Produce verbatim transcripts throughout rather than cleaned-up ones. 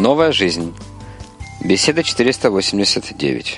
Новая жизнь. Беседа четыреста восемьдесят девять.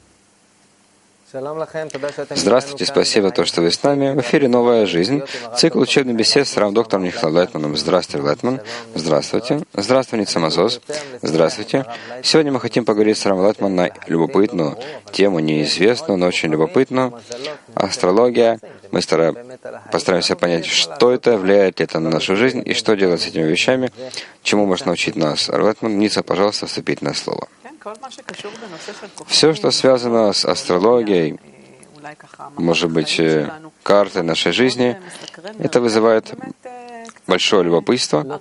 Здравствуйте, спасибо за то, что вы с нами. В эфире «Новая жизнь». Цикл учебных бесед с рав-доктором Михаилом Лайтманом. Здравствуйте, Лайтман. Здравствуйте. Здравствуйте, Самазоз. Здравствуйте. Сегодня мы хотим поговорить с равом Лайтманом на любопытную тему, неизвестную, но очень любопытную. Астрология. Мы стараем, постараемся понять, что это, влияет ли это на нашу жизнь и что делать с этими вещами, чему может научить нас рав Лайтман. Ница, пожалуйста, вступительное слово. Все, что связано с астрологией, может быть, картой нашей жизни, это вызывает большое любопытство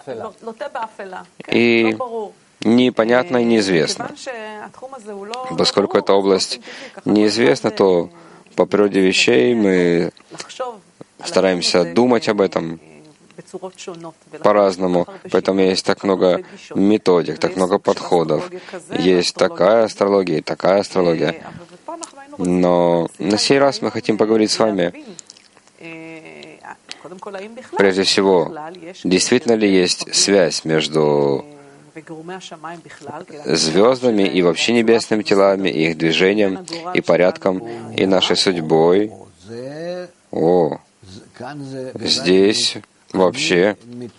и непонятно и неизвестно. Поскольку эта область неизвестна, то по природе вещей мы стараемся думать об этом по-разному. Поэтому есть так много методик, так много подходов. Есть такая астрология и такая астрология. Но на сей раз мы хотим поговорить с вами, прежде всего, действительно ли есть связь между звездами и вообще небесными телами, и их движением, и порядком, и нашей судьбой. О, здесь вообще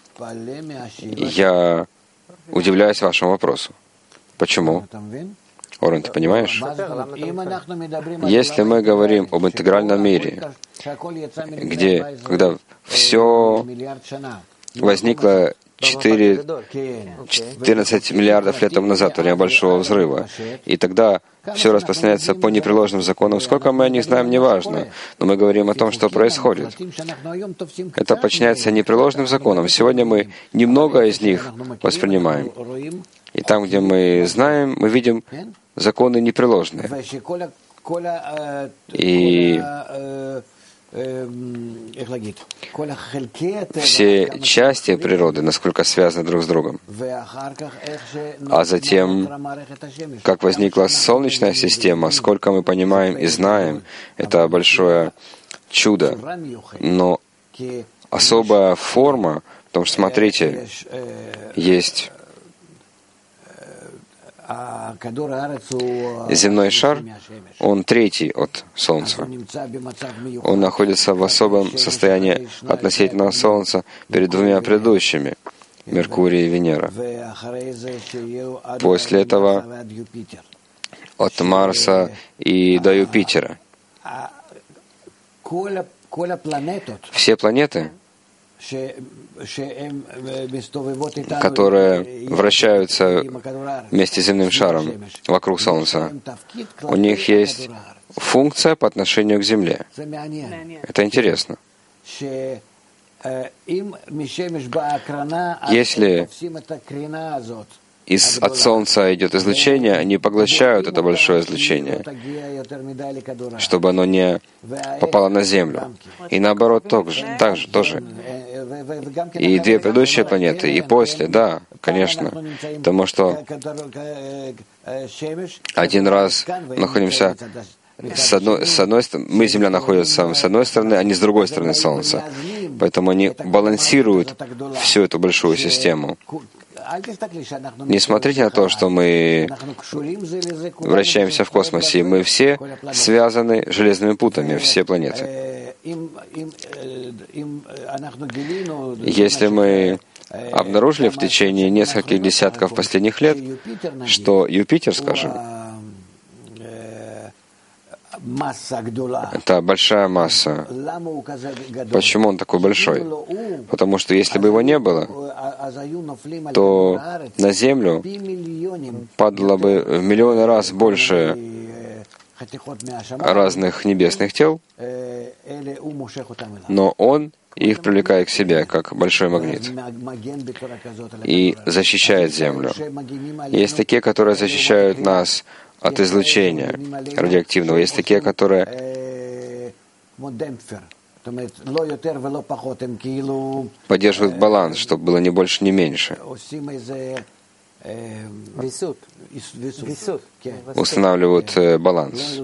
я удивляюсь вашему вопросу. Почему? Орен, ты понимаешь? Если мы говорим об интегральном мире, где, когда все возникло четырнадцать миллиардов лет тому назад, во время Большого взрыва, и тогда все распространяется по непреложным законам. Сколько мы о них знаем, неважно, но мы говорим о том, что происходит. Это подчиняется непреложным законам. Сегодня мы немного из них воспринимаем. И там, где мы знаем, мы видим законы непреложные. И все части природы, насколько связаны друг с другом. А затем, как возникла Солнечная система, сколько мы понимаем и знаем, это большое чудо. Но особая форма, потому что, смотрите, есть земной шар, он третий от Солнца. Он находится в особом состоянии относительно Солнца перед двумя предыдущими, Меркурий и Венера. После этого от Марса и до Юпитера. Все планеты, которые вращаются вместе с земным шаром вокруг Солнца, у них есть функция по отношению к Земле. Это интересно. Если из, от Солнца идет излучение, они поглощают это большое излучение, чтобы оно не попало на Землю. И наоборот, также, также тоже. И две предыдущие планеты, и после, да, конечно. Потому что один раз находимся с одной, с одной стороны, мы, Земля, находится с одной стороны, они с другой стороны Солнца. Поэтому они балансируют всю эту большую систему. Не смотрите на то, что мы вращаемся в космосе. Мы все связаны железными путами, все планеты. Если мы обнаружили в течение нескольких десятков последних лет, что Юпитер, скажем, это большая масса. Почему он такой большой? Потому что если бы его не было, то на Землю падало бы в миллионы раз больше разных небесных тел, но он их привлекает к себе, как большой магнит, и защищает Землю. Есть такие, которые защищают нас от излучения радиоактивного. Есть такие, которые поддерживают баланс, чтобы было ни больше, ни меньше. Устанавливают баланс,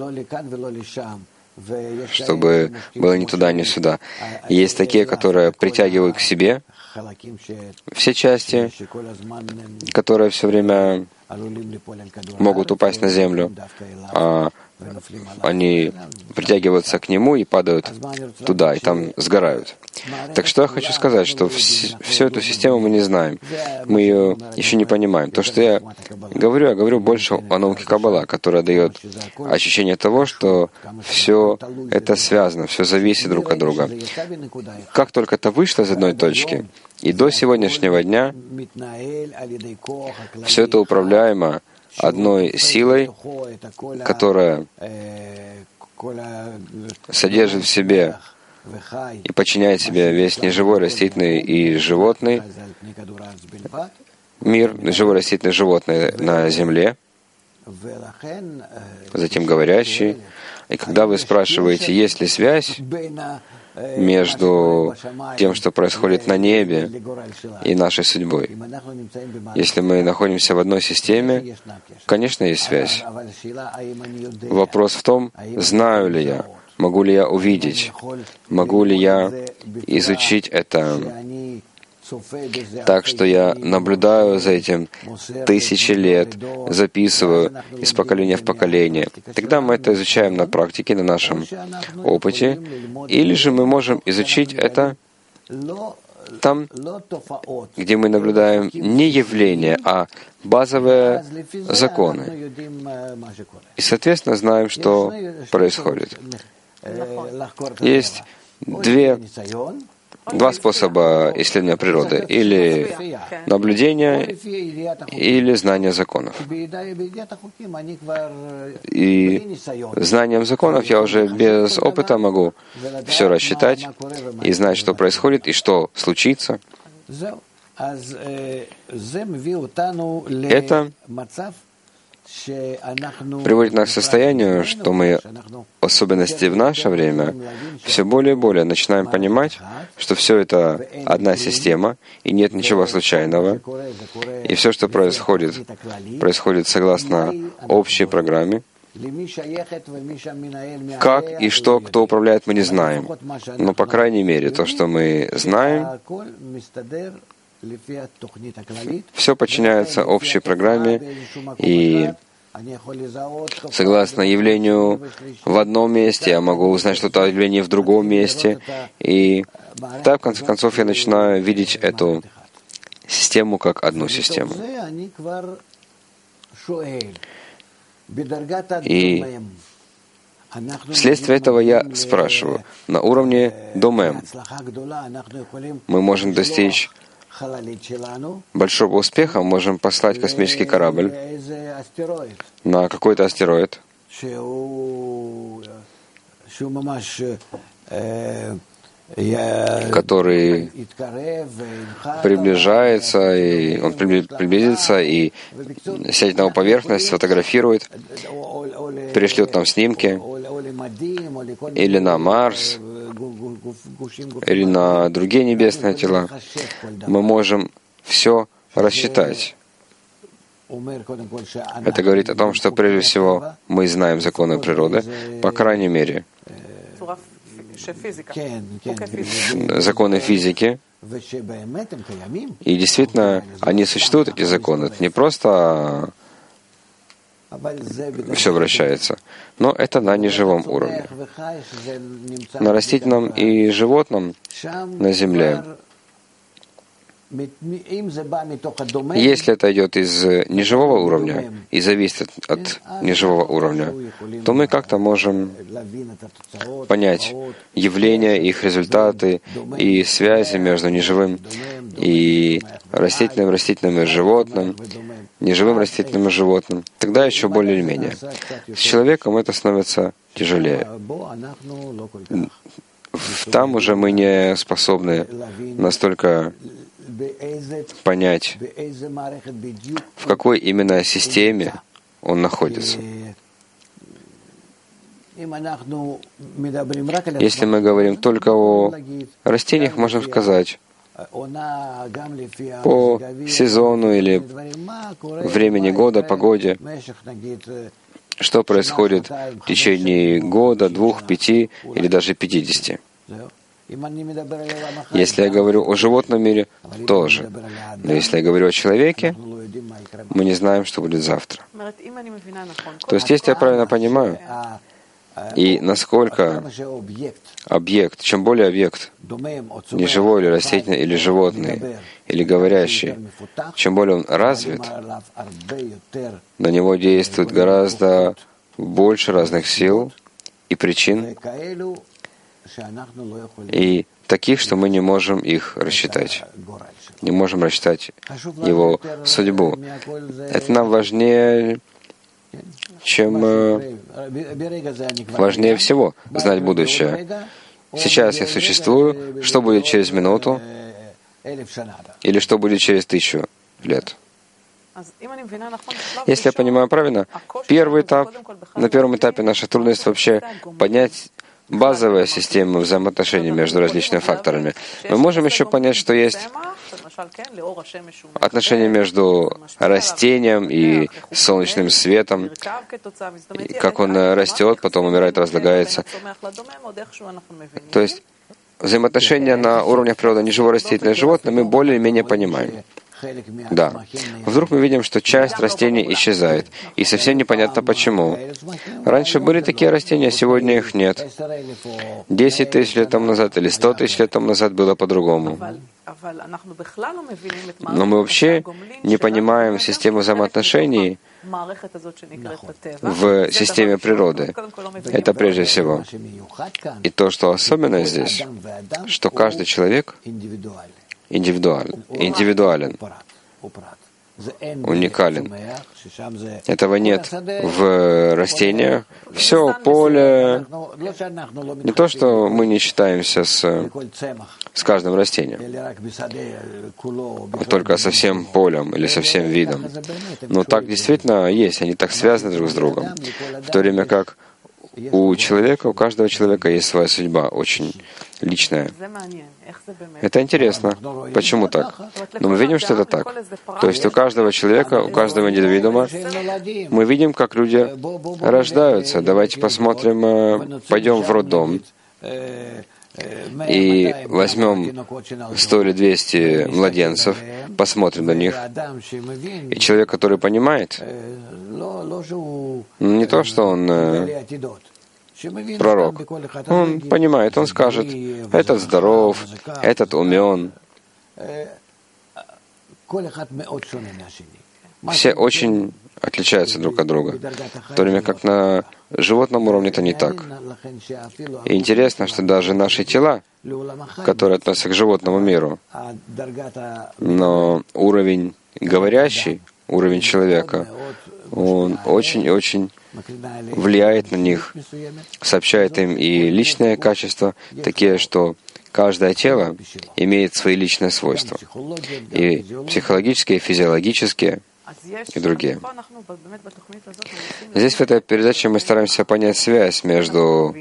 чтобы было ни туда, ни сюда. Есть такие, которые притягивают к себе все части, которые все время могут упасть на землю, а они притягиваются к нему и падают туда, и там сгорают. Так что я хочу сказать, что вс- всю эту систему мы не знаем, мы ее еще не понимаем. То, что я говорю, я говорю больше о науке Каббала, которая дает ощущение того, что все это связано, все зависит друг от друга. Как только это вышло из одной точки, и до сегодняшнего дня все это управляемо одной силой, которая содержит в себе и подчиняет себе весь неживой, растительный и животный мир, живой, растительный, животный на земле, затем говорящий. И когда вы спрашиваете, есть ли связь между тем, что происходит на небе, и нашей судьбой. Если мы находимся в одной системе, конечно, есть связь. Вопрос в том, знаю ли я, могу ли я увидеть, могу ли я изучить это так, что я наблюдаю за этим тысячи лет, записываю из поколения в поколение. Тогда мы это изучаем на практике, на нашем опыте. Или же мы можем изучить это там, где мы наблюдаем не явления, а базовые законы. И, соответственно, знаем, что происходит. Есть две Два способа исследования природы. Или наблюдение, или знание законов. И знанием законов я уже без опыта могу все рассчитать и знать, что происходит и что случится. Это приводит нас к состоянию, что мы, в особенности в наше время, все более и более начинаем понимать, что все это одна система, и нет ничего случайного, и все, что происходит, происходит согласно общей программе. Как и что, кто управляет, мы не знаем. Но, по крайней мере, то, что мы знаем, все подчиняется общей программе, и согласно явлению в одном месте, я могу узнать что-то о явлении в другом месте, и так, в конце концов, я начинаю видеть эту систему как одну систему. И вследствие этого я спрашиваю, на уровне домем мы можем достичь большого успеха, можем послать космический корабль на какой-то астероид, который приближается, и он приблизится и сядет на его поверхность, сфотографирует, перешлет нам снимки, или на Марс, или на другие небесные тела. Мы можем все рассчитать. Это говорит о том, что прежде всего мы знаем законы природы, по крайней мере, законы физики, и действительно они существуют, эти законы. Это не просто все вращается, но это на неживом уровне. На растительном и животном на Земле, если это идет из неживого уровня и зависит от неживого уровня, то мы как-то можем понять явления, их результаты и связи между неживым и растительным, растительным и животным, неживым, растительным и животным. Тогда еще более или менее. С человеком это становится тяжелее. Там уже мы не способны настолько понять, в какой именно системе он находится. Если мы говорим только о растениях, можем сказать, по сезону или времени года, погоде, что происходит в течение года, двух, пяти или даже пятидесяти. Если я говорю о животном мире, тоже. Но если я говорю о человеке, мы не знаем, что будет завтра. То есть, если я правильно понимаю, и насколько объект, чем более объект, не живой или растительный, или животный, или говорящий, чем более он развит, на него действует гораздо больше разных сил и причин, и таких, что мы не можем их рассчитать. Не можем рассчитать его судьбу. Это нам важнее, чем важнее всего знать будущее. Сейчас я существую, что будет через минуту, или что будет через тысячу лет. Если я понимаю правильно, первый этап, на первом этапе наша трудность вообще поднять базовая система взаимоотношений между различными факторами. Мы можем еще понять, что есть отношения между растением и солнечным светом, и как он растет, потом умирает, разлагается. То есть взаимоотношения на уровнях природы неживое, растительное, животное мы более-менее понимаем. Да. Вдруг мы видим, что часть растений исчезает, и совсем непонятно почему. Раньше были такие растения, а сегодня их нет. Десять тысяч лет тому назад или сто тысяч лет тому назад было по-другому. Но мы вообще не понимаем систему взаимоотношений в системе природы. Это прежде всего. И то, что особенно здесь, что каждый человек индивидуален, индивидуален, уникален. Этого нет в растениях. Все поле. Не то, что мы не считаемся с, с каждым растением, только со всем полем или со всем видом. Но так действительно есть, они так связаны друг с другом. В то время как у человека, у каждого человека есть своя судьба, очень личная. Это интересно. Почему так? Но мы видим, что это так. То есть у каждого человека, у каждого индивидуума мы видим, как люди рождаются. Давайте посмотрим, пойдем в роддом и возьмем сто или двести младенцев, посмотрим на них. И человек, который понимает, не то, что он пророк, он понимает, он скажет, этот здоров, этот умен. Все очень отличаются друг от друга, в то время как на животном уровне это не так. И интересно, что даже наши тела, которые относятся к животному миру, но уровень говорящий, уровень человека, он очень и очень влияет на них, сообщает им и личные качества, такие, что каждое тело имеет свои личные свойства, и психологические, и физиологические, и другие. Здесь в этой передаче мы стараемся понять связь между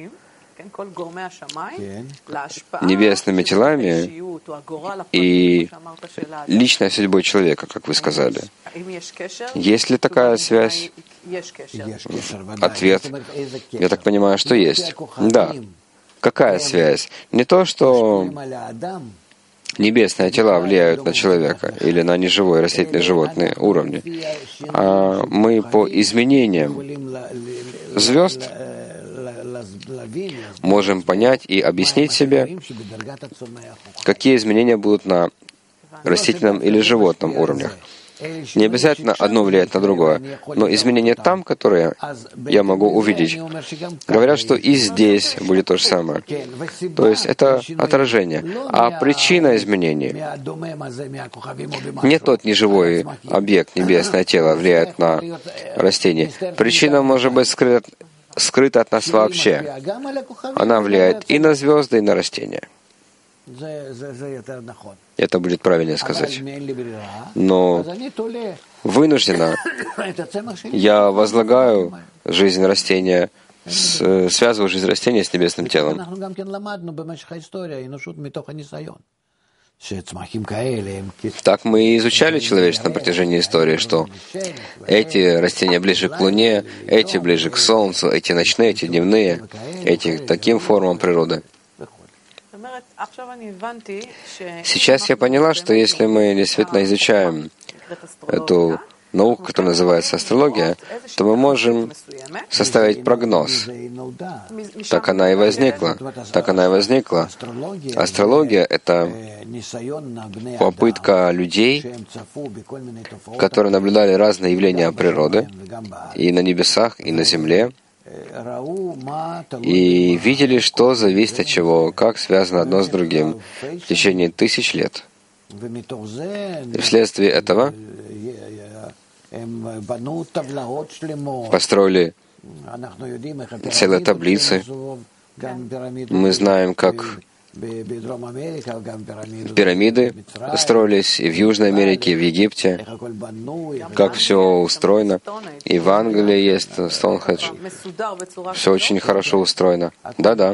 небесными телами и личной судьбой человека, как вы сказали. Есть ли такая связь? Ответ, я так понимаю, что есть. Да. Какая связь? Не то, что небесные тела влияют на человека или на неживые растительные животные уровни, а мы по изменениям звезд можем понять и объяснить себе, какие изменения будут на растительном или животном уровнях. Не обязательно одно влияет на другое, но изменения там, которые я могу увидеть, говорят, что и здесь будет то же самое. То есть это отражение. А причина изменений не тот неживой объект, небесное тело влияет на растение. Причина может быть скрыта, скрыта от нас вообще. Она влияет и на звезды, и на растения. Это будет правильнее сказать. Но вынужденно я возлагаю жизнь растения, с, связываю жизнь растения с небесным телом. Так мы и изучали человечество на протяжении истории, что эти растения ближе к Луне, эти ближе к Солнцу, эти ночные, эти дневные, эти к таким формам природы. Сейчас я поняла, что если мы действительно изучаем эту науку, которая называется астрология, то мы можем составить прогноз. Так она и возникла. Так она и возникла. Астрология — это попытка людей, которые наблюдали разные явления природы, и на небесах, и на земле, и видели, что зависит от чего, как связано одно с другим в течение тысяч лет. И вследствие этого построили целые таблицы. Мы знаем, как пирамиды строились и в Южной Америке, и в Египте, как все устроено. И в Англии есть Стоунхендж. Все очень хорошо устроено. Да-да.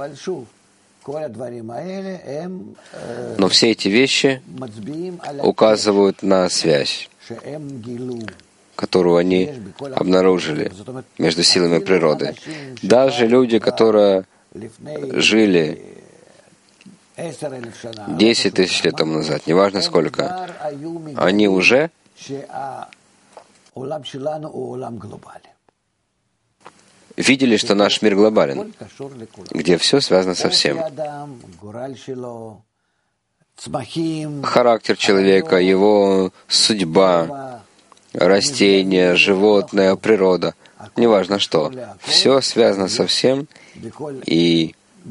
Но все эти вещи указывают на связь, которую они обнаружили между силами природы. Даже люди, которые жили десять тысяч лет тому назад, неважно сколько, они уже видели, что наш мир глобален, где все связано со всем. Характер человека, его судьба, растения, животное, природа, неважно что, все связано со всем, и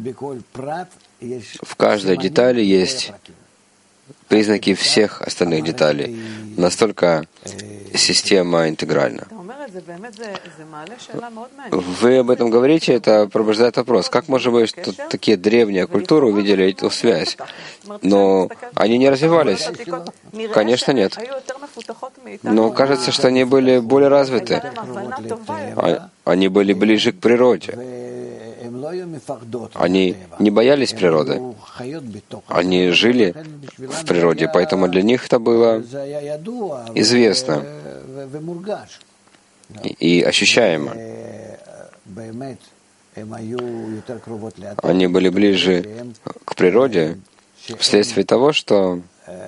в каждой детали есть признаки всех остальных деталей. Настолько система интегральна. Вы об этом говорите, это пробуждает вопрос. Как может быть, что такие древние культуры увидели эту связь, но они не развивались? Конечно, нет. Но кажется, что они были более развиты. Они были ближе к природе. Они не боялись природы. Они жили в природе, поэтому для них это было известно и ощущаемо. Они были ближе к природе вследствие того, что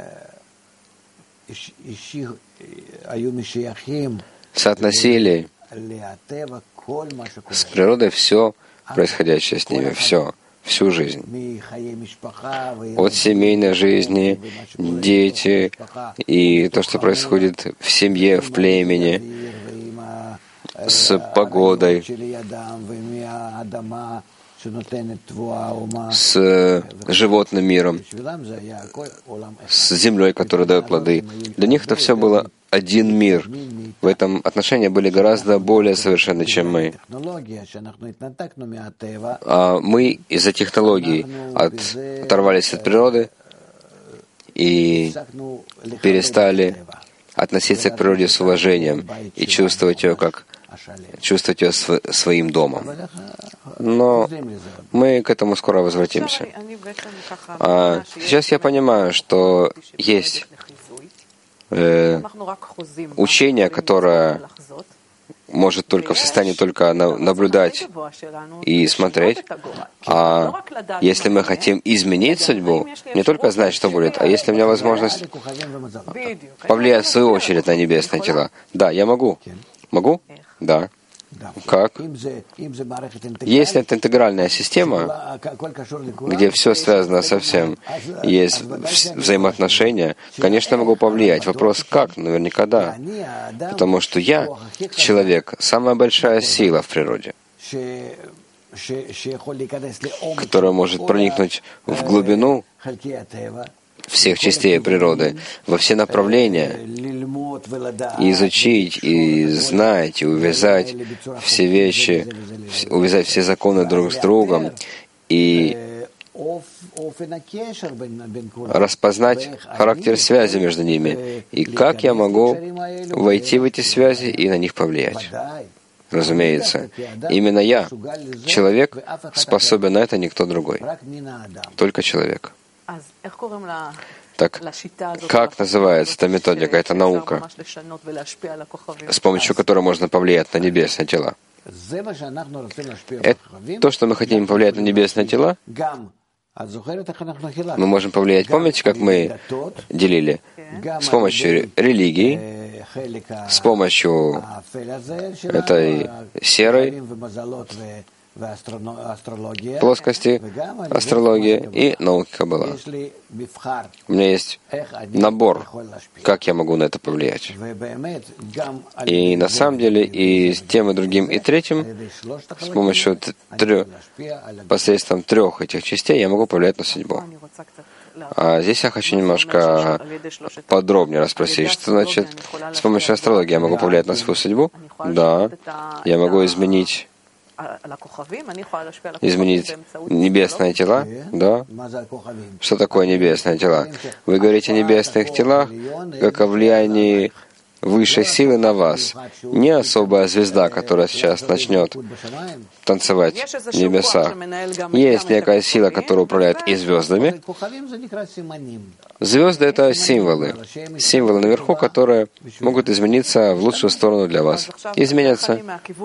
соотносили с природой все происходящее с ними, все, всю жизнь. От семейной жизни, дети и то, что происходит в семье, в племени, с погодой, с животным миром, с землей, которая дает плоды. Для них это все было один мир. В этом отношении были гораздо более совершенны, чем мы. А мы из-за технологий от, оторвались от природы и перестали относиться к природе с уважением и чувствовать ее как чувствовать ее св- своим домом. Но мы к этому скоро возвратимся. А сейчас я понимаю, что есть э, учение, которое может только в состоянии только на, наблюдать и смотреть. А если мы хотим изменить судьбу, не только знать, что будет, а если у меня возможность повлиять в свою очередь на небесные тела. Да, я могу. Могу? Да. Как? Если это интегральная система, где все связано со всем, есть взаимоотношения, конечно, я могу повлиять. Вопрос как? Наверняка да. Потому что я, человек, самая большая сила в природе, которая может проникнуть в глубину всех частей природы, во все направления, и изучить, и знать, и увязать все вещи, увязать все законы друг с другом, и распознать характер связи между ними, и как я могу войти в эти связи и на них повлиять. Разумеется, именно я, человек, способен на это, никто другой. Только человек. Так, как называется эта методика, эта наука, с помощью которой можно повлиять на небесные тела? Это то, что мы хотим повлиять на небесные тела, Мы можем повлиять, помните, как мы делили? С помощью религии, с помощью этой серой плоскости, астрологии и науки Каббала. У меня есть набор, как я могу на это повлиять. И на самом деле и с тем, и другим, и третьим, с помощью трех, посредством трех этих частей я могу повлиять на судьбу. А здесь я хочу немножко подробнее расспросить, что значит с помощью астрологии я могу повлиять на свою судьбу? Да, я могу изменить изменить небесные тела? Да. Что такое небесные тела? Вы говорите о небесных телах, как о влиянии высшей силы на вас. Не особая звезда, которая сейчас начнет танцевать в небесах. Есть некая сила, которая управляет и звездами. Звезды — это символы. Символы наверху, которые могут измениться в лучшую сторону для вас. Изменятся.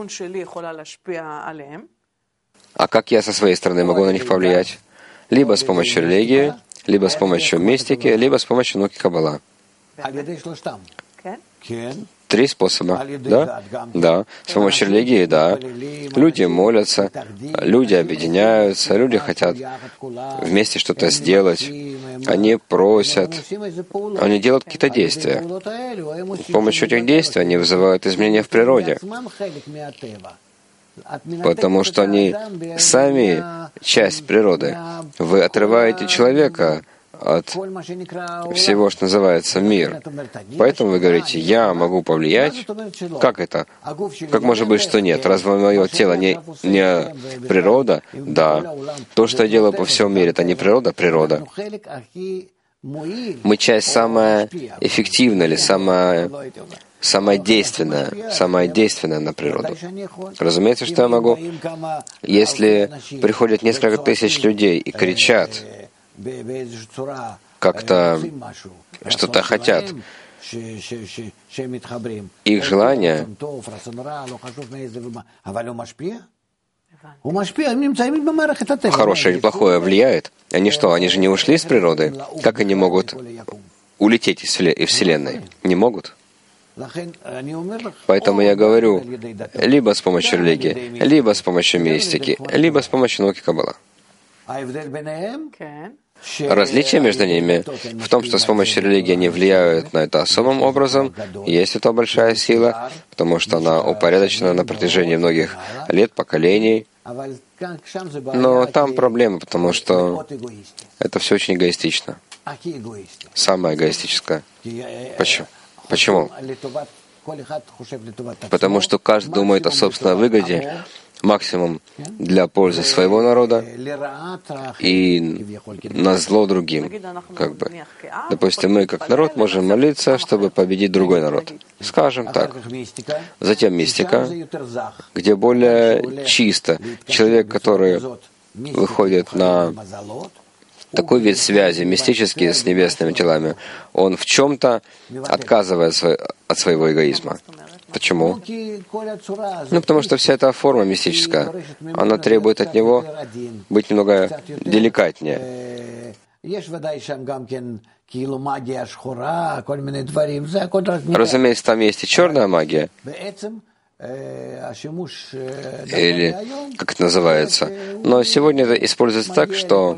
А как я со своей стороны могу на них повлиять? Либо с помощью религии, либо с помощью мистики, либо с помощью науки Каббала. Три способа. Да? Да. С помощью религии, да. Люди молятся, люди объединяются, люди хотят вместе что-то сделать. Они просят, они делают какие-то действия. С помощью этих действий они вызывают изменения в природе. Потому что они сами часть природы. Вы отрываете человека от всего, что называется мир. Поэтому вы говорите, я могу повлиять. Как это? Как может быть, что нет? Разве мое тело не, не природа? Да. То, что я делаю по всему миру, это не природа? Природа. Мы часть самая эффективная или самая, самая действенная, самая действенная на природу. Разумеется, что я могу. Если приходят несколько тысяч людей и кричат, как-то что-то хотят, их желания, хорошее или плохое влияет. Они что, они же не ушли из природы? Как они могут улететь из Вселенной? Не могут. Поэтому я говорю, либо с помощью религии, либо с помощью мистики, либо с помощью науки Каббала. Различие между ними в том, что с помощью религии они влияют на это особым образом. Есть это большая сила, потому что она упорядочена на протяжении многих лет, поколений. Но там проблема, потому что это все очень эгоистично. Самое эгоистическое. Почему? Почему? Потому что каждый думает о собственной выгоде, максимум для пользы своего народа и на зло другим. Как бы. Допустим, мы как народ можем молиться, чтобы победить другой народ. Скажем так. Затем мистика, где более чисто. Человек, который выходит на такой вид связи, мистический с небесными телами, он в чем-то отказывает от своего эгоизма. Почему? Ну, потому что вся эта форма мистическая, она требует от него быть немного деликатнее. Разумеется, там есть и черная магия, или как это называется. Но сегодня это используется так, что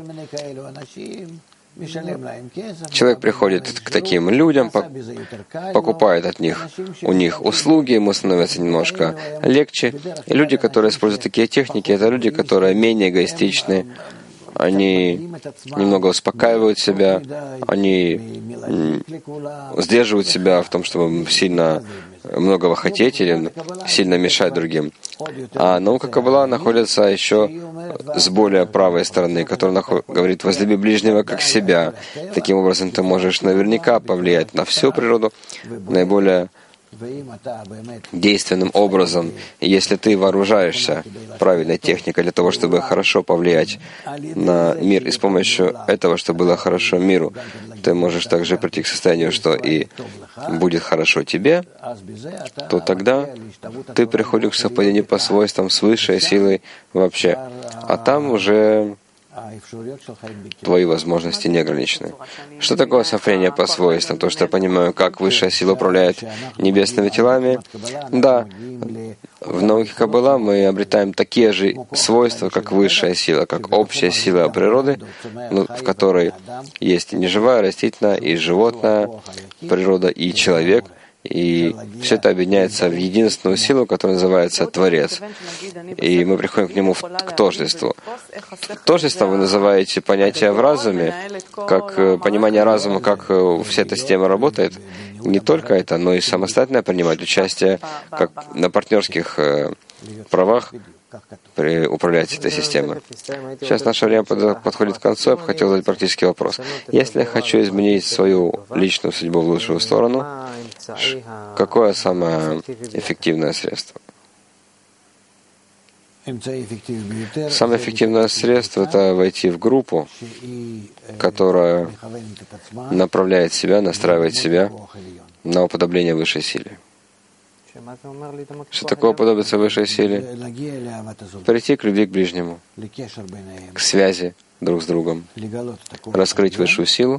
человек приходит к таким людям, покупает от них у них услуги, ему становится немножко легче. И люди, которые используют такие техники, это люди, которые менее эгоистичны, они немного успокаивают себя, они сдерживают себя в том, чтобы сильно многого хотеть или сильно мешать другим. А наука Каббала находится еще с более правой стороны, которая говорит «возлюби ближнего как себя». Таким образом, ты можешь наверняка повлиять на всю природу наиболее действенным образом. И если ты вооружаешься правильной техникой для того, чтобы хорошо повлиять на мир, и с помощью этого, чтобы было хорошо миру, ты можешь также прийти к состоянию, что и будет хорошо тебе, то тогда ты приходишь к совпадению по свойствам с высшей силой вообще. А там уже твои возможности не ограничены. Что такое сотворение по свойствам? То, что я понимаю, как высшая сила управляет небесными телами. Да, в науке Каббала мы обретаем такие же свойства, как высшая сила, как общая сила природы, ну, в которой есть и неживая, растительная, и животная природа, и человек. И все это объединяется в единственную силу, которая называется Творец. И мы приходим к нему в, к тождеству. Тождеством вы называете понятие в разуме, как понимание разума, как вся эта система работает. Не только это, но и самостоятельно принимать участие как на партнерских правах при управлять этой системой. Сейчас наше время подходит к концу, я бы хотел задать практический вопрос. Если я хочу изменить свою личную судьбу в лучшую сторону, какое самое эффективное средство? Самое эффективное средство — это войти в группу, которая направляет себя, настраивает себя на уподобление высшей силе. Что такое уподобиться высшей силе? Прийти к любви к ближнему, к связи друг с другом, раскрыть высшую силу,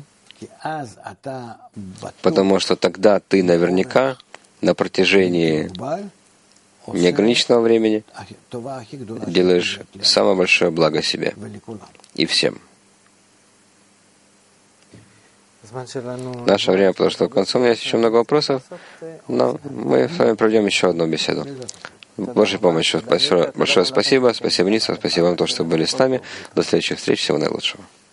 потому что тогда ты наверняка на протяжении неограниченного времени делаешь самое большое благо себе и всем. Наше время подошло к концу. У меня есть еще много вопросов, но мы с вами проведем еще одну беседу. С Божьей помощью. Большое спасибо. Спасибо, Ница. Спасибо вам, то, что были с нами. До следующих встреч. Всего наилучшего.